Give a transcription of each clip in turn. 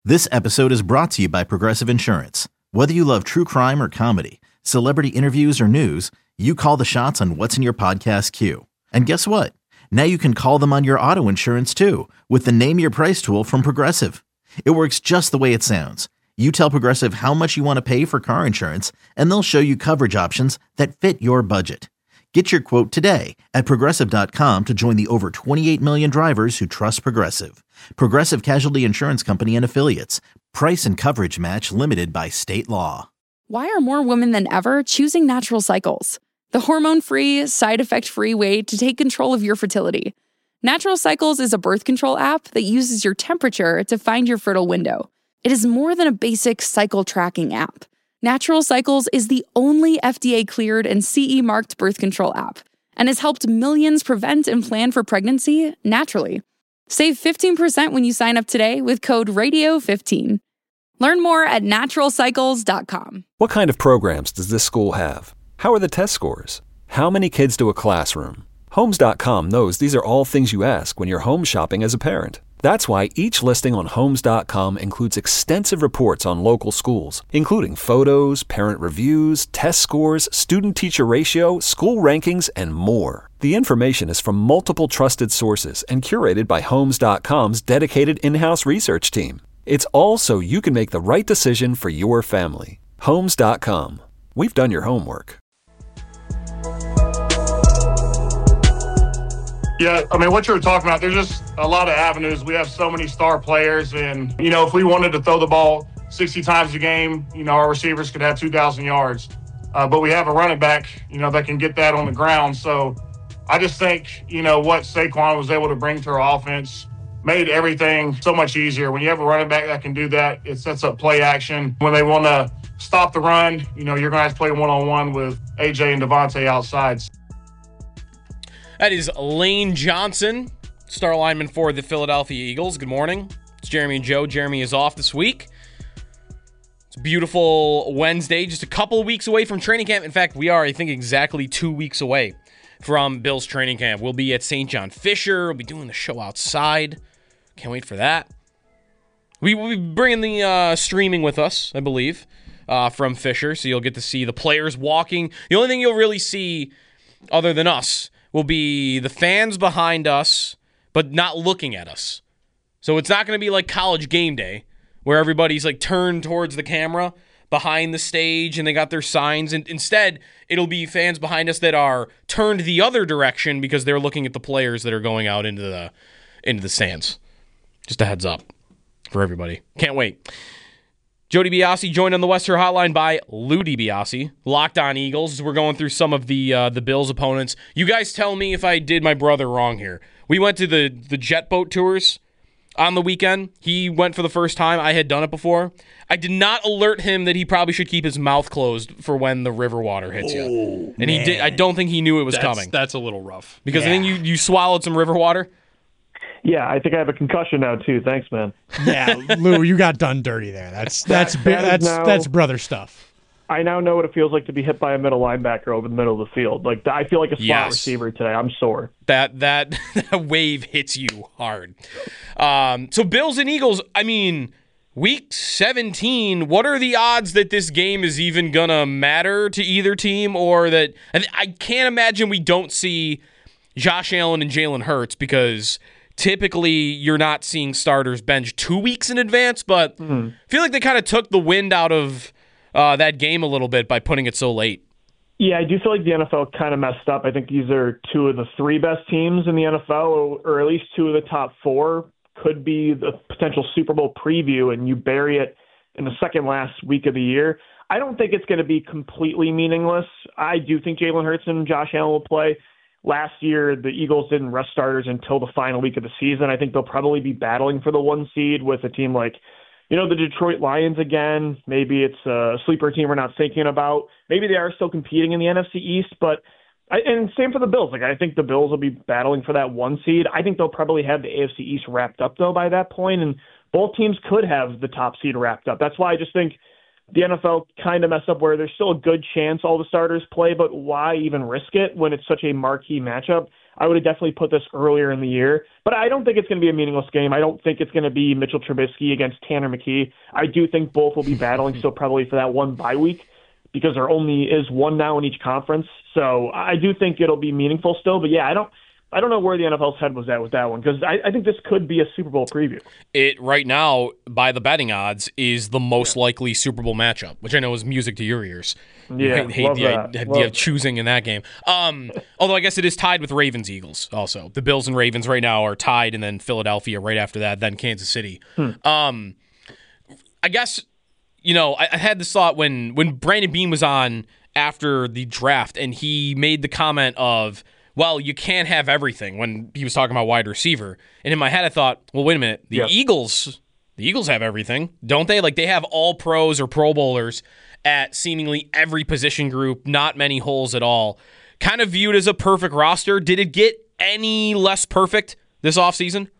This episode is brought to you by Progressive Insurance. Whether you love true crime or comedy, celebrity interviews or news, you call the shots on what's in your podcast queue. And guess what? Now you can call them on your auto insurance too with the Name Your Price tool from Progressive. It works just the way it sounds. You tell Progressive how much you want to pay for car insurance, and they'll show you coverage options that fit your budget. Get your quote today at Progressive.com to join the over 28 million drivers who trust Progressive. Progressive Casualty Insurance Company and Affiliates. Price and coverage match limited by state law. Why are more women than ever choosing Natural Cycles? The hormone-free, side-effect-free way to take control of your fertility. Natural Cycles is a birth control app that uses your temperature to find your fertile window. It is more than a basic cycle tracking app. Natural Cycles is the only FDA-cleared and CE-marked birth control app and has helped millions prevent and plan for pregnancy naturally. Save 15% when you sign up today with code RADIO15. Learn more at naturalcycles.com. What kind of programs does this school have? How are the test scores? How many kids do a classroom? Homes.com knows these are all things you ask when you're home shopping as a parent. That's why each listing on Homes.com includes extensive reports on local schools, including photos, parent reviews, test scores, student-teacher ratio, school rankings, and more. The information is from multiple trusted sources and curated by Homes.com's dedicated in-house research team. It's all so you can make the right decision for your family. Homes.com. We've done your homework. Yeah, I mean, what you were talking about, there's just a lot of avenues. We have so many star players, and, if we wanted to throw the ball 60 times a game, our receivers could have 2,000 yards. But we have a running back, that can get that on the ground. So I just think, what Saquon was able to bring to our offense made everything so much easier. When you have a running back that can do that, it sets up play action. When they want to stop the run, you're going to have to play one-on-one with AJ and Devontae outside. That is Lane Johnson, star lineman for the Philadelphia Eagles. Good morning. It's Jeremy and Joe. Jeremy is off this week. It's a beautiful Wednesday, just a couple of weeks away from training camp. In fact, we are, I think, exactly 2 weeks away from Bills training camp. We'll be at St. John Fisher. We'll be doing the show outside. Can't wait for that. We will be bringing the streaming with us, I believe, from Fisher, so you'll get to see the players walking. The only thing you'll really see other than us will be the fans behind us, but not looking at us. So it's not going to be like College Game Day, where everybody's like turned towards the camera behind the stage and they got their signs. And instead, it'll be fans behind us that are turned the other direction because they're looking at the players that are going out into the stands. Just a heads up for everybody. Can't wait. Jody Biasi joined on the West Her Hotline by Lou DiBiase. Locked On Eagles. We're going through some of the Bills' opponents. You guys tell me if I did my brother wrong here. We went to the jet boat tours on the weekend. He went for the first time. I had done it before. I did not alert him that he probably should keep his mouth closed for when the river water hits you. And he did. I don't think he knew it was coming. That's a little rough. Because I think you swallowed some river water. Yeah, I think I have a concussion now too. Thanks, man. Yeah, Lou, you got done dirty there. That's brother stuff. I now know what it feels like to be hit by a middle linebacker over the middle of the field. Like I feel like a slot receiver today. I'm sore. That wave hits you hard. So Bills and Eagles. I mean, week 17. What are the odds that this game is even gonna matter to either team, or that I can't imagine we don't see Josh Allen and Jalen Hurts because typically you're not seeing starters bench 2 weeks in advance, but I feel like they kind of took the wind out of that game a little bit by putting it so late. Yeah, I do feel like the NFL kind of messed up. I think these are two of the three best teams in the NFL, or at least two of the top four. Could be the potential Super Bowl preview, and you bury it in the second last week of the year. I don't think it's going to be completely meaningless. I do think Jalen Hurts and Josh Allen will play. Last year, the Eagles didn't rest starters until the final week of the season. I think they'll probably be battling for the 1 seed with a team like, the Detroit Lions again. Maybe it's a sleeper team we're not thinking about. Maybe they are still competing in the NFC East, and same for the Bills. I think the Bills will be battling for that 1 seed. I think they'll probably have the AFC East wrapped up, though, by that point, and both teams could have the top seed wrapped up. That's why I just think the NFL kind of messed up where there's still a good chance all the starters play, but why even risk it when it's such a marquee matchup? I would have definitely put this earlier in the year. But I don't think it's going to be a meaningless game. I don't think it's going to be Mitchell Trubisky against Tanner McKee. I do think both will be battling still probably for that one bye week, because there only is one now in each conference. So I do think it'll be meaningful still. But yeah, I don't know where the NFL's head was at with that one, because I think this could be a Super Bowl preview. It right now, by the betting odds, is the most likely Super Bowl matchup, which I know is music to your ears. Yeah, you hate the idea of choosing in that game. Although I guess it is tied with Ravens-Eagles also. The Bills and Ravens right now are tied, and then Philadelphia right after that, then Kansas City. I guess, I had this thought when Brandon Beane was on after the draft, and he made the comment of, well, you can't have everything, when he was talking about wide receiver. And in my head, I thought, well, wait a minute. The Eagles have everything, don't they? Like, they have all pros or Pro Bowlers at seemingly every position group, not many holes at all. Kind of viewed as a perfect roster. Did it get any less perfect this offseason?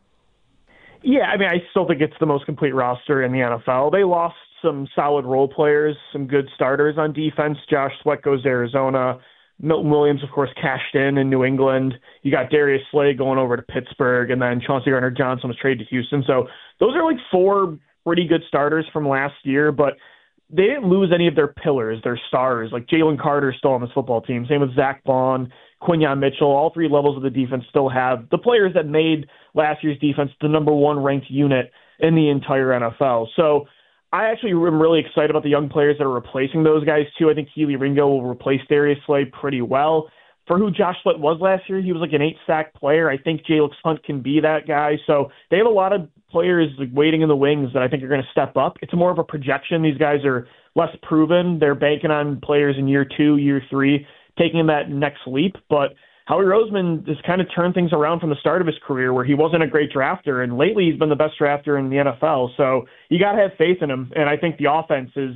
Yeah, I mean, I still think it's the most complete roster in the NFL. They lost some solid role players, some good starters on defense. Josh Sweat goes to Arizona. Milton Williams, of course, cashed in New England. You got Darius Slay going over to Pittsburgh, and then Chauncey Gardner-Johnson was traded to Houston. So those are like four pretty good starters from last year, but they didn't lose any of their pillars, their stars. Like Jalen Carter still on this football team. Same with Zach Vaughn, Quinyon Mitchell. All three levels of the defense still have the players that made last year's defense the number one ranked unit in the entire NFL. So I actually am really excited about the young players that are replacing those guys, too. I think Kelee Ringo will replace Darius Slay pretty well. For who Josh Sweat was last year, he was like an 8-sack player. I think Jalix Hunt can be that guy. So they have a lot of players like waiting in the wings that I think are going to step up. It's more of a projection. These guys are less proven. They're banking on players in year 2, year 3, taking that next leap. But Howie Roseman has kind of turned things around from the start of his career, where he wasn't a great drafter, and lately he's been the best drafter in the NFL. So you got to have faith in him, and I think the offense is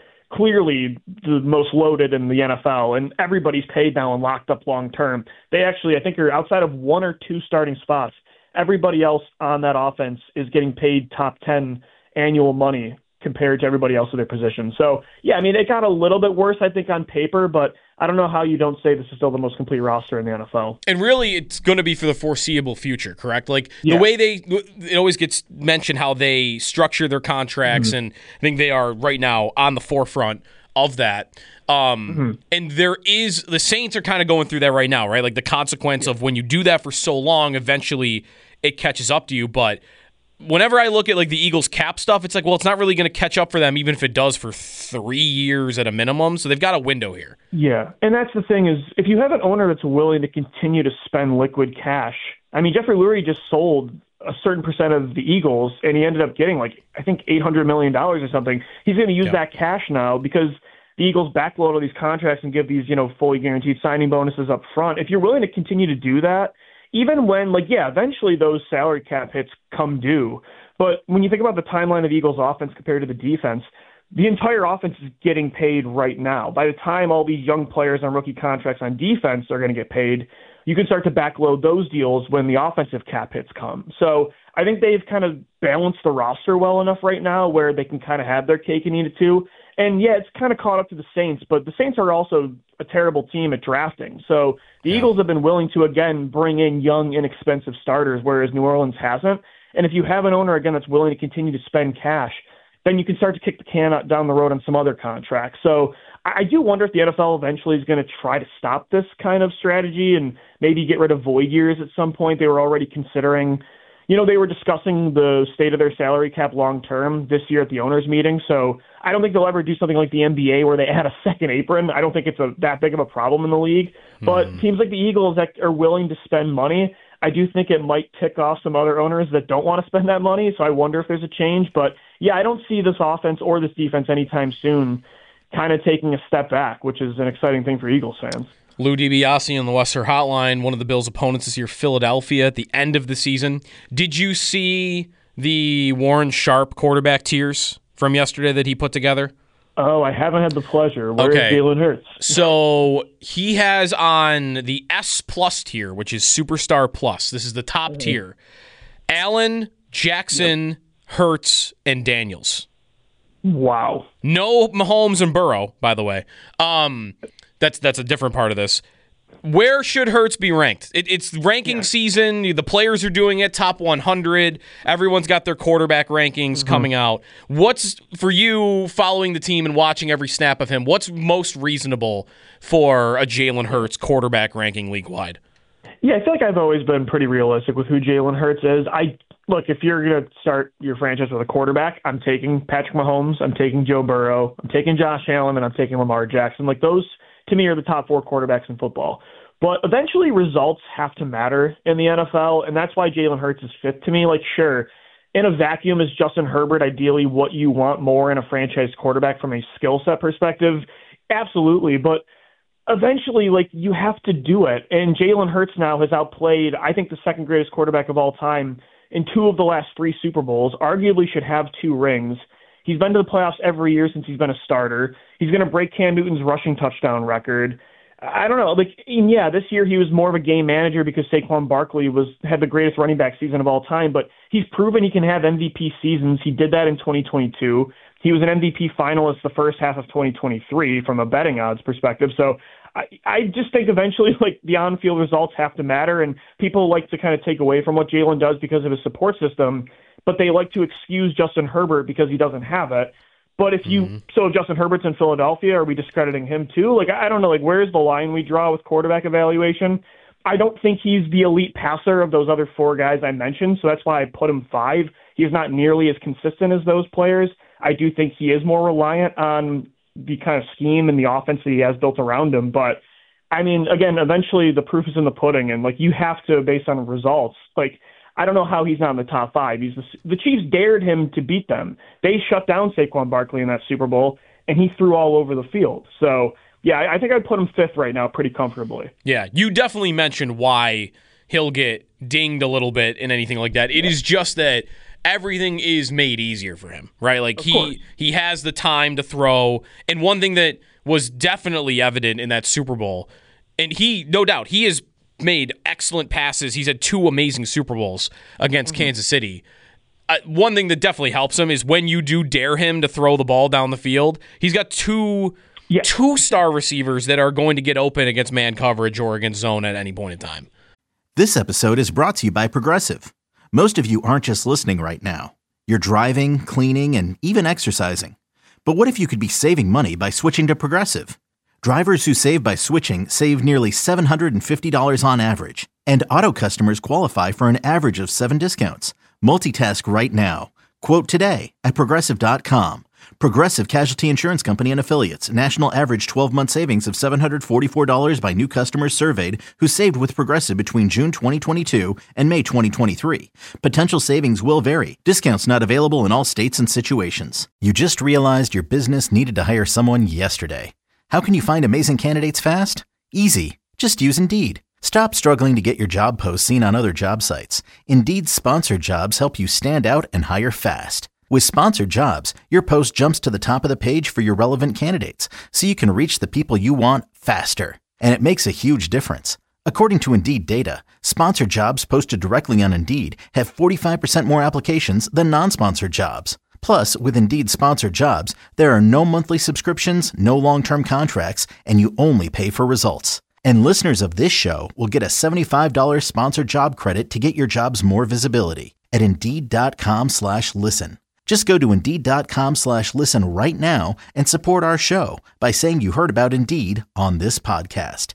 clearly the most loaded in the NFL, and everybody's paid now and locked up long term. They actually, I think, are outside of 1 or 2 starting spots. Everybody else on that offense is getting paid top 10 annual money compared to everybody else in their position. So, yeah, I mean, it got a little bit worse, I think, on paper, but I don't know how you don't say this is still the most complete roster in the NFL. And really, it's going to be for the foreseeable future, correct? Like, the way it always gets mentioned how they structure their contracts, and I think they are right now on the forefront of that. And the Saints are kind of going through that right now, right? Like, the consequence of when you do that for so long, eventually it catches up to you. But whenever I look at like the Eagles cap stuff, it's like, well, it's not really going to catch up for them, even if it does for 3 years at a minimum. So they've got a window here. Yeah, and that's the thing is, if you have an owner that's willing to continue to spend liquid cash, I mean, Jeffrey Lurie just sold a certain percent of the Eagles, and he ended up getting like, I think $800 million or something. He's going to use that cash now because the Eagles backload all these contracts and give these, fully guaranteed signing bonuses up front. If you're willing to continue to do that, even when, eventually those salary cap hits come due. But when you think about the timeline of the Eagles' offense compared to the defense, the entire offense is getting paid right now. By the time all these young players on rookie contracts on defense are going to get paid, you can start to backload those deals when the offensive cap hits come. So I think they've kind of balanced the roster well enough right now where they can kind of have their cake and eat it too. And yeah, it's kind of caught up to the Saints, but the Saints are also a terrible team at drafting. So the Eagles have been willing to, again, bring in young, inexpensive starters, whereas New Orleans hasn't. And if you have an owner, again, that's willing to continue to spend cash, then you can start to kick the can down the road on some other contracts. So I do wonder if the NFL eventually is going to try to stop this kind of strategy and maybe get rid of void years at some point. They were already considering, they were discussing the state of their salary cap long term this year at the owners' meeting. So I don't think they'll ever do something like the NBA where they add a second apron. I don't think it's that big of a problem in the league. But teams like the Eagles that are willing to spend money, I do think it might tick off some other owners that don't want to spend that money. So I wonder if there's a change. But yeah, I don't see this offense or this defense anytime soon kind of taking a step back, which is an exciting thing for Eagles fans. Lou DiBiase on the Western Hotline, one of the Bills' opponents this year, Philadelphia, at the end of the season. Did you see the Warren Sharp quarterback tiers from yesterday that he put together? Oh, I haven't had the pleasure. Where is Jalen Hurts? So he has on the S plus tier, which is Superstar Plus. This is the top tier. Allen, Jackson, Hurts, and Daniels. Wow. No Mahomes and Burrow, by the way. That's a different part of this. Where should Hurts be ranked? It's ranking season. The players are doing it, top 100. Everyone's got their quarterback rankings coming out. What's, for you, following the team and watching every snap of him, what's most reasonable for a Jalen Hurts quarterback ranking league-wide? Yeah, I feel like I've always been pretty realistic with who Jalen Hurts is. Look, if you're going to start your franchise with a quarterback, I'm taking Patrick Mahomes, I'm taking Joe Burrow, I'm taking Josh Allen, and I'm taking Lamar Jackson. Like, those, to me, are the top 4 quarterbacks in football. But eventually results have to matter in the NFL, and that's why Jalen Hurts is 5th to me. Like, sure, in a vacuum, is Justin Herbert ideally what you want more in a franchise quarterback from a skill set perspective? Absolutely, but eventually, like, you have to do it. And Jalen Hurts now has outplayed, I think, the second greatest quarterback of all time in 2 of the last 3 Super Bowls, arguably should have 2 rings. He's been to the playoffs every year since he's been a starter. He's going to break Cam Newton's rushing touchdown record. I don't know. Like, yeah, this year he was more of a game manager because Saquon Barkley had the greatest running back season of all time, but he's proven he can have MVP seasons. He did that in 2022. He was an MVP finalist the first half of 2023 from a betting odds perspective. So I just think eventually, like, the on-field results have to matter, and people like to kind of take away from what Jalen does because of his support system, but they like to excuse Justin Herbert because he doesn't have it. But if so if Justin Herbert's in Philadelphia, are we discrediting him too? Like, I don't know, like, where's the line we draw with quarterback evaluation? I don't think he's the elite passer of those other 4 guys I mentioned, so that's why I put him 5. He's not nearly as consistent as those players. I do think he is more reliant on the kind of scheme and the offense that he has built around him. But, I mean, again, eventually the proof is in the pudding, and, like, you have to, based on results, like, I don't know how he's not in the top 5. The Chiefs dared him to beat them. They shut down Saquon Barkley in that Super Bowl, and he threw all over the field. So, yeah, I think I'd put him 5th right now pretty comfortably. Yeah, you definitely mentioned why he'll get dinged a little bit and anything like that. It is just that everything is made easier for him, right? Like, he has the time to throw. And one thing that was definitely evident in that Super Bowl, and no doubt, he is made excellent passes. He's had 2 amazing Super Bowls against Kansas City. One thing that definitely helps him is when you do dare him to throw the ball down the field, he's got 2 star receivers that are going to get open against man coverage or against zone at any point in time. This episode is brought to you by Progressive. Most of you aren't just listening right now. You're driving, cleaning, and even exercising. But what if you could be saving money by switching to Progressive? Drivers who save by switching save nearly $750 on average, and auto customers qualify for an average of 7 discounts. Multitask right now. Quote today at Progressive.com. Progressive Casualty Insurance Company and Affiliates. National average 12-month savings of $744 by new customers surveyed who saved with Progressive between June 2022 and May 2023. Potential savings will vary. Discounts not available in all states and situations. You just realized your business needed to hire someone yesterday. How can you find amazing candidates fast? Easy. Just use Indeed. Stop struggling to get your job posts seen on other job sites. Indeed's sponsored jobs help you stand out and hire fast. With sponsored jobs, your post jumps to the top of the page for your relevant candidates, so you can reach the people you want faster. And it makes a huge difference. According to Indeed data, sponsored jobs posted directly on Indeed have 45% more applications than non-sponsored jobs. Plus, with Indeed sponsored jobs, there are no monthly subscriptions, no long-term contracts, and you only pay for results. And listeners of this show will get a $75 sponsored job credit to get your jobs more visibility at Indeed.com/listen. Just go to Indeed.com/listen right now and support our show by saying you heard about Indeed on this podcast.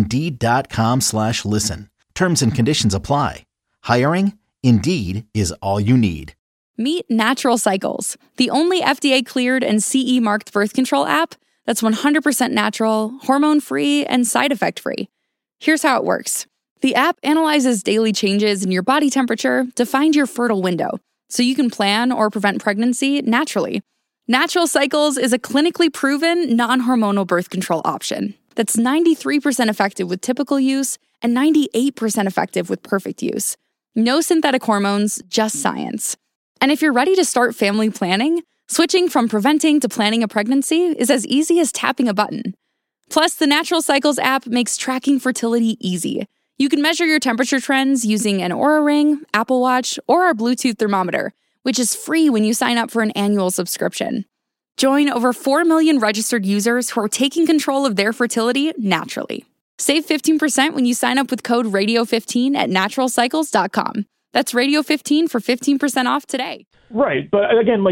Indeed.com/listen. Terms and conditions apply. Hiring? Indeed is all you need. Meet Natural Cycles, the only FDA-cleared and CE-marked birth control app that's 100% natural, hormone-free, and side effect-free. Here's how it works. The app analyzes daily changes in your body temperature to find your fertile window, so you can plan or prevent pregnancy naturally. Natural Cycles is a clinically proven, non-hormonal birth control option that's 93% effective with typical use and 98% effective with perfect use. No synthetic hormones, just science. And if you're ready to start family planning, switching from preventing to planning a pregnancy is as easy as tapping a button. Plus, the Natural Cycles app makes tracking fertility easy. You can measure your temperature trends using an Oura Ring, Apple Watch, or our Bluetooth thermometer, which is free when you sign up for an annual subscription. Join over 4 million registered users who are taking control of their fertility naturally. Save 15% when you sign up with code radio15 at naturalcycles.com. That's radio15 for 15% off today. Right. But again,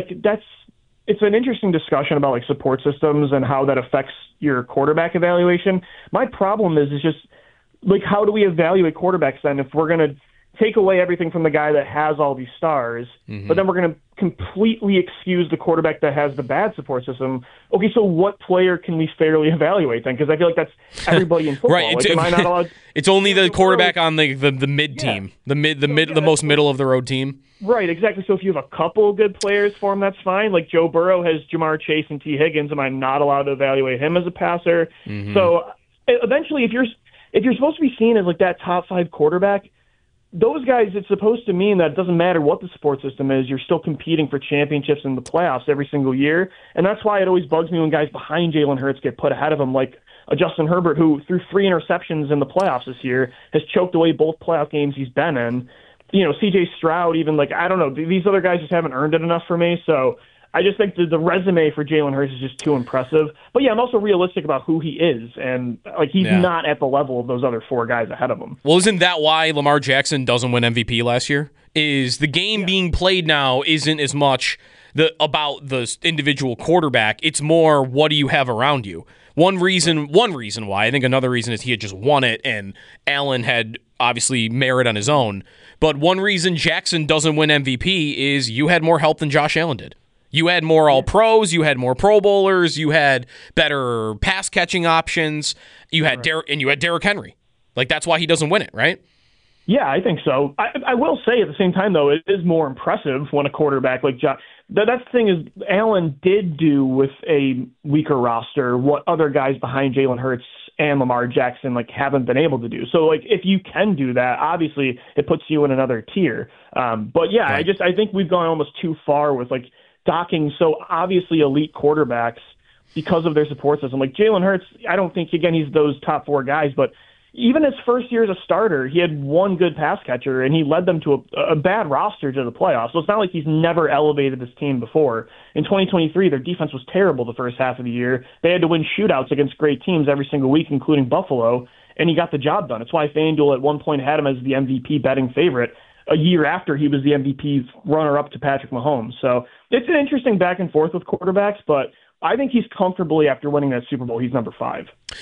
it's an interesting discussion about support systems and how that affects your quarterback evaluation. My problem is just how do we evaluate quarterbacks then if we're going to take away everything from the guy that has all these stars, but then we're going to completely excuse the quarterback that has the bad support system? Okay, so what player can we fairly evaluate then? Because I feel like that's everybody in football. Right. Am I not allowed? It's only the quarterback on the mid team, the most middle of the road team. Right, exactly. So if you have a couple good players for him, that's fine. Like Joe Burrow has Jamar Chase and T. Higgins. Am I not allowed to evaluate him as a passer? So eventually, if you're supposed to be seen as that top 5 quarterback, those guys, it's supposed to mean that it doesn't matter what the support system is, you're still competing for championships in the playoffs every single year. And that's why it always bugs me when guys behind Jalen Hurts get put ahead of him, like a Justin Herbert, who threw 3 interceptions in the playoffs this year, has choked away both playoff games he's been in. C.J. Stroud, even I don't know, these other guys just haven't earned it enough for me. So I just think the resume for Jalen Hurts is just too impressive. But yeah, I'm also realistic about who he is, and he's not at the level of those other 4 guys ahead of him. Well, isn't that why Lamar Jackson doesn't win MVP last year? Is the game being played now isn't as much about the individual quarterback. It's more, what do you have around you? One reason why, I think another reason is he had just won it, and Allen had obviously merit on his own. But one reason Jackson doesn't win MVP is you had more help than Josh Allen did. You had more All-Pros, you had more Pro Bowlers, you had better pass-catching options, you had Derrick Henry. That's why he doesn't win it, right? Yeah, I think so. I will say at the same time, though, it is more impressive when a quarterback like Josh. That's the thing is, Allen did do with a weaker roster what other guys behind Jalen Hurts and Lamar Jackson haven't been able to do. So if you can do that, obviously it puts you in another tier. But yeah, right. I think we've gone almost too far with docking so obviously elite quarterbacks because of their support system. Jalen Hurts, I don't think, again, he's those top 4 guys, but even his first year as a starter, he had one good pass catcher, and he led them to a bad roster to the playoffs. So it's not like he's never elevated this team before. In 2023, their defense was terrible the first half of the year. They had to win shootouts against great teams every single week, including Buffalo, and he got the job done. It's why FanDuel at one point had him as the MVP betting favorite a year after he was the MVP runner-up to Patrick Mahomes. So it's an interesting back and forth with quarterbacks, but I think he's comfortably, after winning that Super Bowl, he's number 5.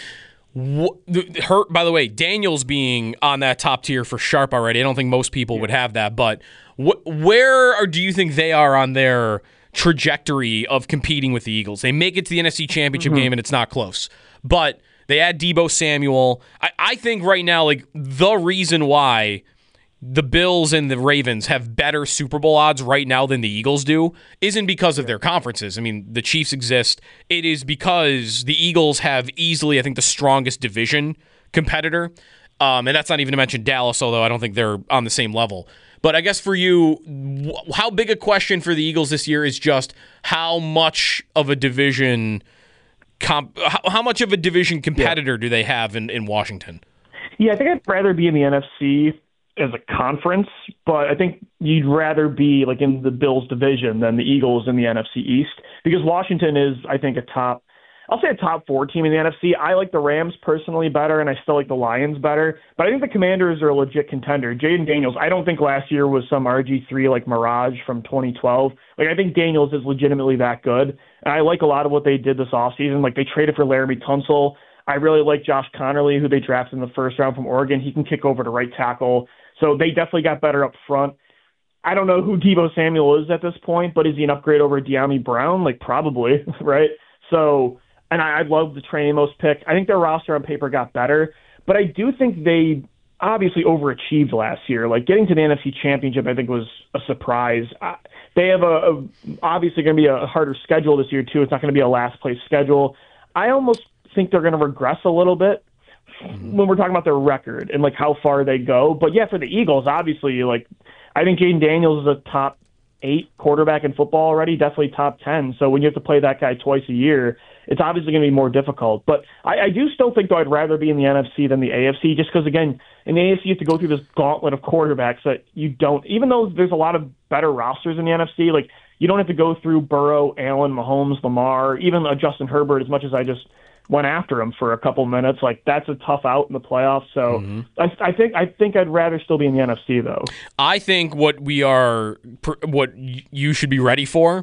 By the way, Daniels being on that top tier for Sharp already, I don't think most people would have that, but where do you think they are on their trajectory of competing with the Eagles? They make it to the NFC Championship game, and it's not close. But they add Deebo Samuel. I think right now, the reason why the Bills and the Ravens have better Super Bowl odds right now than the Eagles do isn't because of their conferences. I mean, the Chiefs exist. It is because the Eagles have easily, I think, the strongest division competitor. And that's not even to mention Dallas, although I don't think they're on the same level. But I guess for you, how big a question for the Eagles this year is just how much of a division competitor do they have in Washington? Yeah, I think I'd rather be in the NFC as a conference, but I think you'd rather be in the Bills division than the Eagles in the NFC East, because Washington is, I think, a top 4 team in the NFC. I like the Rams personally better, and I still like the Lions better, but I think the Commanders are a legit contender. Jayden Daniels, I don't think last year was some RG3 Mirage from 2012. I think Daniels is legitimately that good, and I like a lot of what they did this offseason. They traded for Laramie Tunsil. I really like Josh Connerly, who they drafted in the first round from Oregon. He can kick over to right tackle. So they definitely got better up front. I don't know who Deebo Samuel is at this point, but is he an upgrade over De'Ami Brown? Probably, right? So, and I love the Trey Amos pick. I think their roster on paper got better, but I do think they obviously overachieved last year. Getting to the NFC Championship, I think, was a surprise. They have obviously going to be a harder schedule this year, too. It's not going to be a last-place schedule. I almost think they're going to regress a little bit when we're talking about their record and how far they go. But yeah, for the Eagles, obviously, I think Jayden Daniels is a top 8 quarterback in football already, definitely top 10. So when you have to play that guy twice a year, it's obviously going to be more difficult. But I do still think, though, I'd rather be in the NFC than the AFC, just because, again, in the AFC you have to go through this gauntlet of quarterbacks that you don't, even though there's a lot of better rosters in the NFC, you don't have to go through Burrow, Allen, Mahomes, Lamar, even Justin Herbert, as much as I just went after him for a couple minutes. Like, that's a tough out in the playoffs. So I think I'd rather still be in the NFC, though. I think what you should be ready for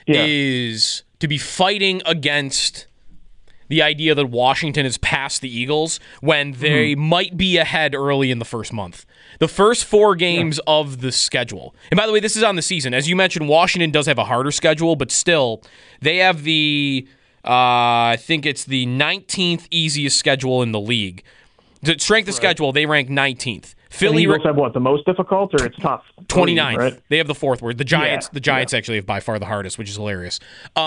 is to be fighting against the idea that Washington is past the Eagles when they might be ahead early in the first month. The first 4 games of the schedule. And by the way, this is on the season. As you mentioned, Washington does have a harder schedule, but still, they have the, I think it's the 19th easiest schedule in the league. The strength of schedule, they rank 19th. Philly Eagles have what, the most difficult, or it's top 29th. Right? They have the 4th word. The Giants actually have by far the hardest, which is hilarious.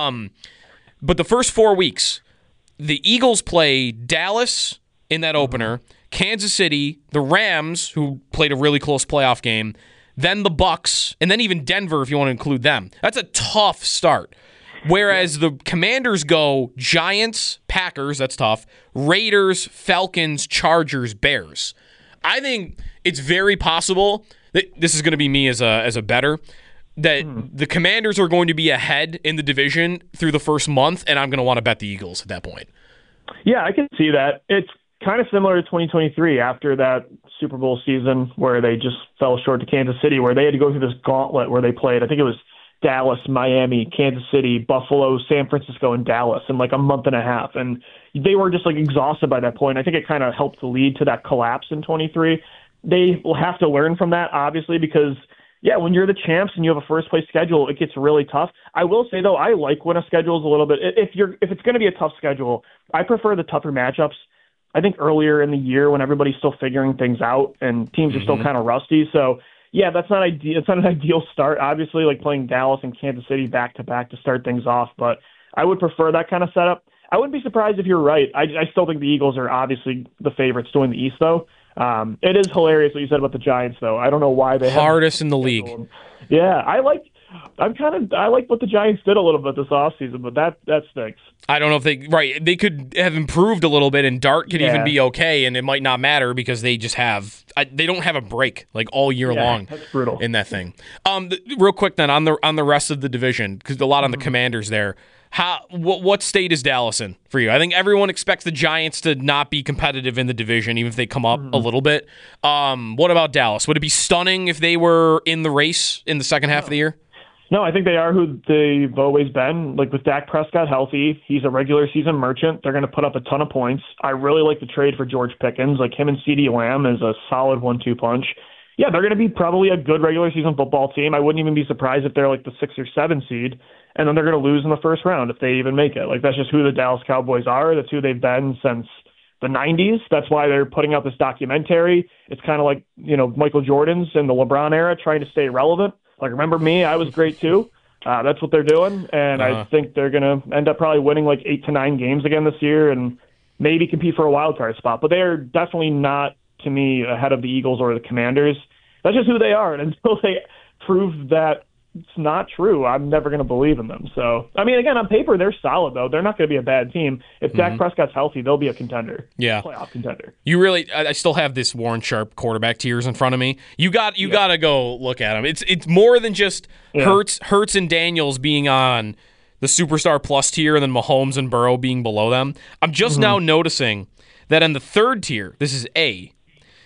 But the first 4 weeks, the Eagles play Dallas in that opener, Kansas City, the Rams, who played a really close playoff game, then the Bucks, and then even Denver if you want to include them. That's a tough start. Whereas the Commanders go Giants, Packers, that's tough, Raiders, Falcons, Chargers, Bears. I think it's very possible that this is going to be me as a bettor, that the Commanders are going to be ahead in the division through the first month, and I'm going to want to bet the Eagles at that point. Yeah, I can see that. It's kind of similar to 2023 after that Super Bowl season where they just fell short to Kansas City, where they had to go through this gauntlet where they played, I think it was Dallas, Miami, Kansas City, Buffalo, San Francisco, and Dallas in like a month and a half. And they were just like exhausted by that point. I think it kind of helped lead to that collapse in 23. They will have to learn from that, obviously, because when you're the champs and you have a first-place schedule, it gets really tough. I will say, though, I like when a schedule is a little bit – if it's going to be a tough schedule, I prefer the tougher matchups. I think earlier in the year when everybody's still figuring things out and teams are still kind of rusty. So, that's not ideal. It's not an ideal start, obviously, like playing Dallas and Kansas City back-to-back to start things off. But I would prefer that kind of setup. I wouldn't be surprised if you're right. I still think the Eagles are obviously the favorites to win the East, though. It is hilarious what you said about the Giants, though. I don't know why they hardest in the league. Yeah, I like what the Giants did a little bit this offseason, but that stinks. I don't know if they could have improved a little bit, and Dart could even be okay, and it might not matter because they just they don't have a break like all year long. That's brutal in that thing. Real quick then on the rest of the division, because a lot on the Commanders there. What state is Dallas in for you? I think everyone expects the Giants to not be competitive in the division, even if they come up a little bit. What about Dallas? Would it be stunning if they were in the race in the second half of the year? No, I think they are who they've always been. Like with Dak Prescott healthy, he's a regular season merchant. They're going to put up a ton of points. I really like the trade for George Pickens. Like him and CeeDee Lamb is a solid 1-2 punch. Yeah, they're going to be probably a good regular season football team. I wouldn't even be surprised if they're like the 6 or 7 seed. And then they're going to lose in the first round if they even make it. Like, that's just who the Dallas Cowboys are. That's who they've been since the 90s. That's why they're putting out this documentary. It's kind of like, Michael Jordan's in the LeBron era trying to stay relevant. Like, remember me? I was great too. That's what they're doing. And I think they're going to end up probably winning like 8 to 9 games again this year and maybe compete for a wild card spot. But they are definitely not, to me, ahead of the Eagles or the Commanders. That's just who they are. And until they prove that it's not true, I'm never going to believe in them. So, I mean, again, on paper, they're solid, though. They're not going to be a bad team. If Dak Prescott's healthy, they'll be a contender. Yeah. Playoff contender. I still have this Warren Sharp quarterback tiers in front of me. You got to go look at him. It's more than just Hurts and Daniels being on the Superstar Plus tier and then Mahomes and Burrow being below them. I'm just now noticing that in the third tier, this is A,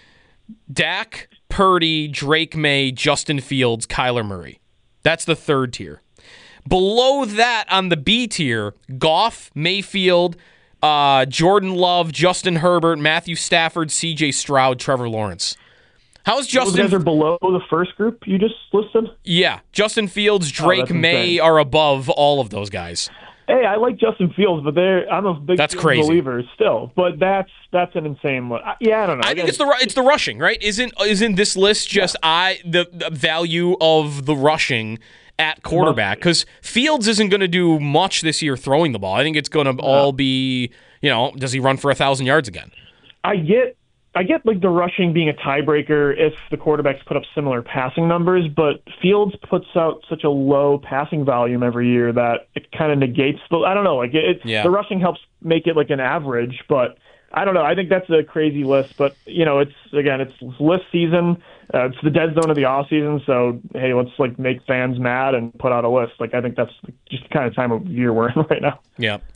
Dak, Purdy, Drake May, Justin Fields, Kyler Murray. That's the third tier. Below that on the B tier, Goff, Mayfield, Jordan Love, Justin Herbert, Matthew Stafford, C.J. Stroud, Trevor Lawrence. How's Justin? Those guys are below the first group you just listed? Yeah. Justin Fields, Drake May are above all of those guys. Hey, I like Justin Fields, but I'm a big believer still. But that's an insane look. Yeah, I don't know. I think it's the rushing, right? Isn't this list just the value of the rushing at quarterback? Because Fields isn't going to do much this year throwing the ball. I think it's going to all be, does he run for 1,000 yards again? I get like the rushing being a tiebreaker if the quarterbacks put up similar passing numbers, but Fields puts out such a low passing volume every year that it kind of negates I don't know, the rushing helps make it like an average, but I don't know. I think that's a crazy list, but it's list season. It's the dead zone of the off season. So, hey, let's like make fans mad and put out a list. Like, I think that's just the kind of time of year we're in right now. Yeah.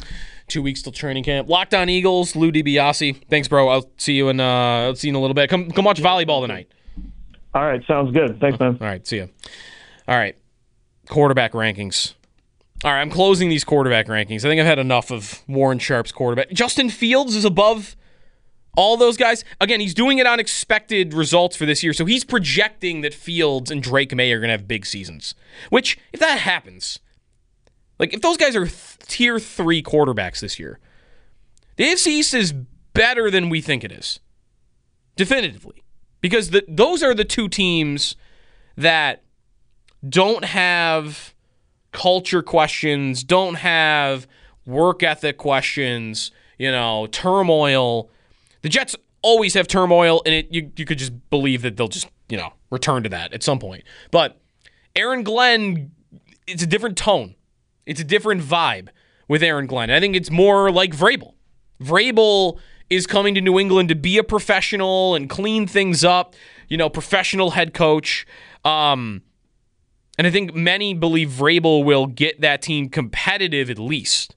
2 weeks till training camp. Locked On Eagles, Lou DiBiase. Thanks, bro. I'll see you in a little bit. Come watch volleyball tonight. All right, sounds good. Thanks, man. All right, see ya. All right, quarterback rankings. All right, I'm closing these quarterback rankings. I think I've had enough of Warren Sharp's quarterback. Justin Fields is above all those guys. Again, he's doing it on expected results for this year, so he's projecting that Fields and Drake May are going to have big seasons. Which, if that happens, like if those guys are tier 3 quarterbacks this year, the AFC East is better than we think it is. Definitively. Because those are the two teams that don't have culture questions, don't have work ethic questions, turmoil. The Jets always have turmoil, and you could just believe that they'll just, return to that at some point. But Aaron Glenn, it's a different tone. It's a different vibe with Aaron Glenn. I think it's more like Vrabel. Vrabel is coming to New England to be a professional and clean things up, professional head coach. And I think many believe Vrabel will get that team competitive at least.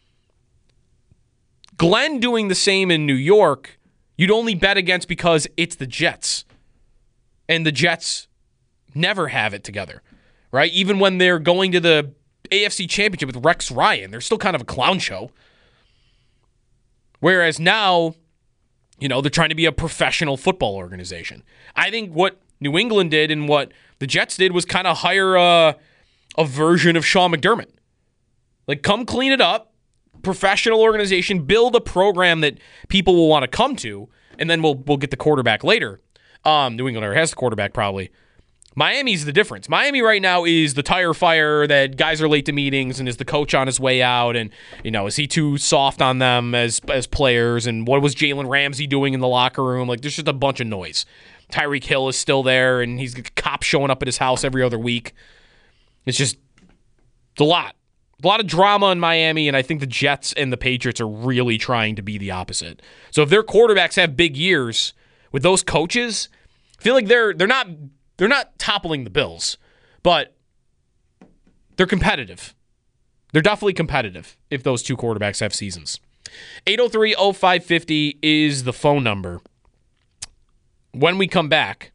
Glenn doing the same in New York, you'd only bet against because it's the Jets. And the Jets never have it together, right? Even when they're going to the AFC Championship with Rex Ryan, they're still kind of a clown show. Whereas now, they're trying to be a professional football organization. I think what New England did and what the Jets did was kind of hire a version of Sean McDermott. Like, come clean it up, professional organization, build a program that people will want to come to, and then we'll get the quarterback later. New England already has the quarterback probably. Miami's the difference. Miami right now is the tire fire that guys are late to meetings and is the coach on his way out, and is he too soft on them as players, and what was Jalen Ramsey doing in the locker room? Like, there's just a bunch of noise. Tyreek Hill is still there, and he's got cops showing up at his house every other week. It's a lot. A lot of drama in Miami, and I think the Jets and the Patriots are really trying to be the opposite. So if their quarterbacks have big years with those coaches, I feel like they're not toppling the Bills, but they're competitive. They're definitely competitive if those two quarterbacks have seasons. 803-0550 is the phone number. When we come back,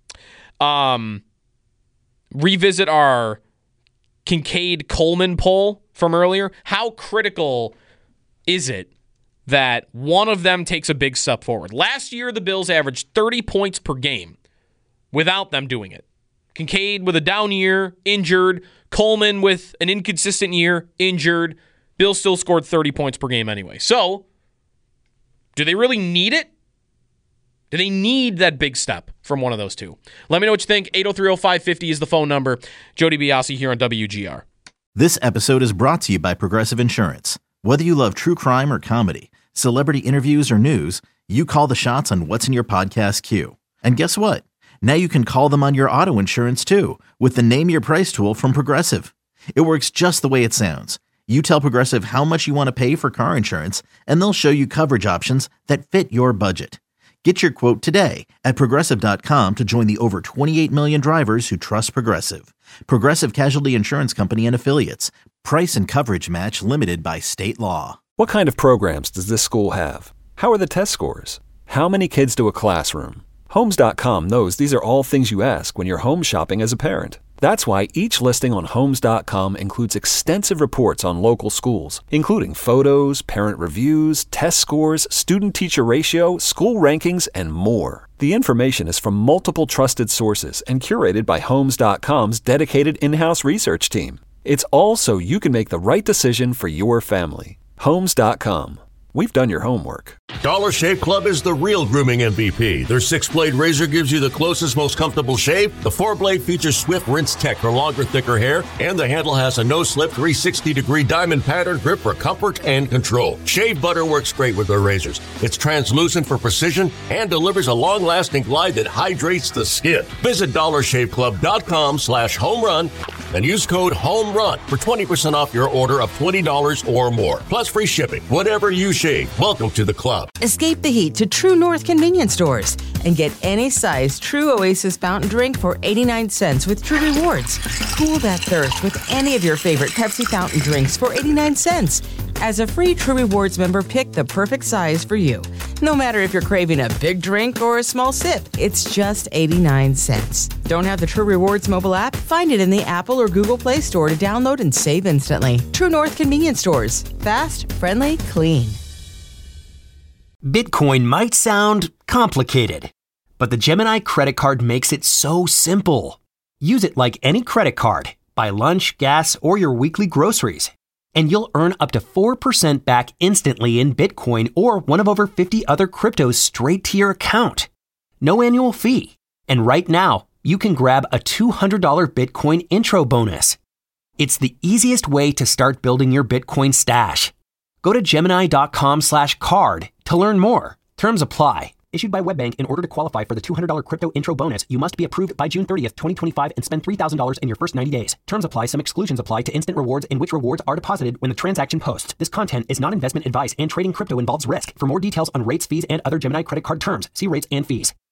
revisit our Kincaid-Coleman poll from earlier. How critical is it that one of them takes a big step forward? Last year, the Bills averaged 30 points per game without them doing it. Kincaid with a down year, injured. Coleman with an inconsistent year, injured. Bills still scored 30 points per game anyway. So, do they really need it? Do they need that big step from one of those two? Let me know what you think. 803-0550 is the phone number. Jody Biasi here on WGR. This episode is brought to you by Progressive Insurance. Whether you love true crime or comedy, celebrity interviews or news, you call the shots on what's in your podcast queue. And guess what? Now you can call them on your auto insurance too with the Name Your Price tool from Progressive. It works just the way it sounds. You tell Progressive how much you want to pay for car insurance, and they'll show you coverage options that fit your budget. Get your quote today at Progressive.com to join the over 28 million drivers who trust Progressive. Progressive Casualty Insurance Company and Affiliates. Price and coverage match limited by state law. What kind of programs does this school have? How are the test scores? How many kids do a classroom? Homes.com knows these are all things you ask when you're home shopping as a parent. That's why each listing on Homes.com includes extensive reports on local schools, including photos, parent reviews, test scores, student-teacher ratio, school rankings, and more. The information is from multiple trusted sources and curated by Homes.com's dedicated in-house research team. It's all so you can make the right decision for your family. Homes.com. We've done your homework. Dollar Shave Club is the real grooming MVP. Their 6-blade razor gives you the closest, most comfortable shave. The 4-blade features swift rinse tech for longer, thicker hair. And the handle has a no-slip 360-degree diamond pattern grip for comfort and control. Shave butter works great with their razors. It's translucent for precision and delivers a long-lasting glide that hydrates the skin. Visit DollarShaveClub.com/homerun and use code HOMERUN for 20% off your order of $20 or more. Plus free shipping. Whatever you shave, welcome to the club. Escape the heat to True North convenience stores and get any size True Oasis fountain drink for 89 cents with True Rewards. Cool that thirst with any of your favorite Pepsi fountain drinks for 89 cents. As a free True Rewards member, pick the perfect size for you. No matter if you're craving a big drink or a small sip, it's just 89 cents. Don't have the True Rewards mobile app? Find it in the Apple or Google Play Store to download and save instantly. True North Convenience Stores. Fast, friendly, clean. Bitcoin might sound complicated, but the Gemini credit card makes it so simple. Use it like any credit card. Buy lunch, gas, or your weekly groceries, and you'll earn up to 4% back instantly in Bitcoin or one of over 50 other cryptos straight to your account. No annual fee. And right now, you can grab a $200 Bitcoin intro bonus. It's the easiest way to start building your Bitcoin stash. Go to Gemini.com/card to learn more. Terms apply. Issued by WebBank. In order to qualify for the $200 crypto intro bonus, you must be approved by June 30th, 2025 and spend $3,000 in your first 90 days. Terms apply. Some exclusions apply to instant rewards in which rewards are deposited when the transaction posts. This content is not investment advice and trading crypto involves risk. For more details on rates, fees, and other Gemini credit card terms, see rates and fees.